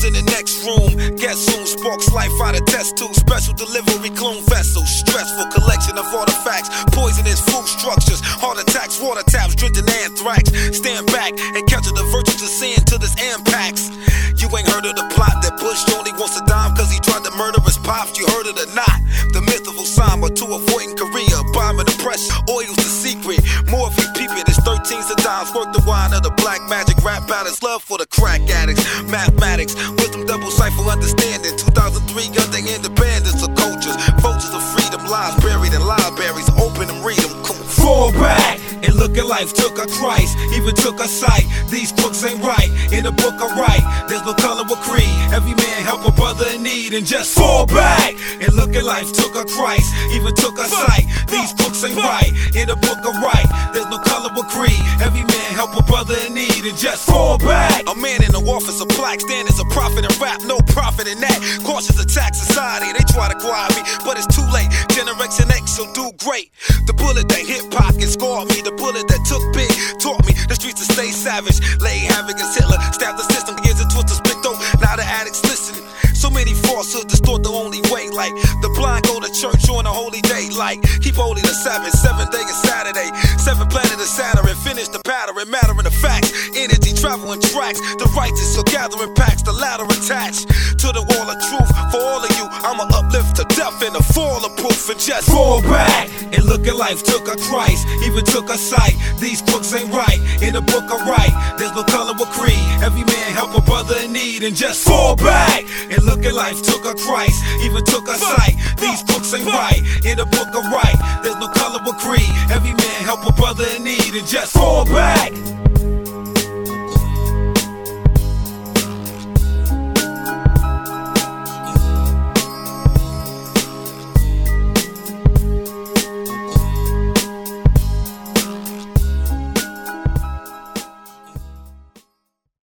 in the next room. Guess who sparks life out of test tube. Special delivery clone vessels. Stressful collection of artifacts. Poisonous food structures. Heart attacks, water taps, drinking anthrax. Stand back and capture the virtues of sin till this impacts. You ain't heard of the plot that Bush only wants a dime cause he tried to murder his pops. You heard it or not? The myth of Osama to avoiding Korea. Bombing the press, oil's the secret. More if you peep it, it's 13s and dimes. Work the wine of the black magic. Rap ballads, love for the crack addicts. Mathematics, wisdom double cipher understanding. 2003 under independence of cultures. Vultures of freedom, lies buried in libraries. Open and read them. Fall back and look at life. Took a Christ, even took a sight. These books ain't right. In the book I write, there's no color or creed. Every man help a brother in need and just fall back and look at life. Took a Christ, even took a sight. These books ain't right. In the book I write, there's no color or creed. Every man help a brother in need and just fall back. A man in the office of plaque, stand as a prophet in rap, no profit in that. Cautious attack society, they try to quiet me, but it's too late. Generation X will do great. The bullet that hit pocket scarred me. The bullet that took big taught me the streets to stay savage. Lay havoc as Hitler, stabbed the system, gears and twisted, split though. Now the addicts listen. So many falsehoods distort the only way. Like the blind go to church on a holy day. Like keep holy the Sabbath, 7th day is Saturday. 7th planet is Saturn, finish the pattern. Matter in the facts, energy traveling tracks. The righteous are gathering packs, the ladder attached to the wall of truth. For all of you, I'ma uplift to death in the fall of proof and just fall back and look at life. Took a Christ, even took a sight. These books ain't right. In the book I write, there's no color or creed. Every man help a brother in need and just fall back and look at life. Took a Christ, even took a sight. These books ain't right. In the book I write, there's no color or creed. Every man help a brother in need and just fall back.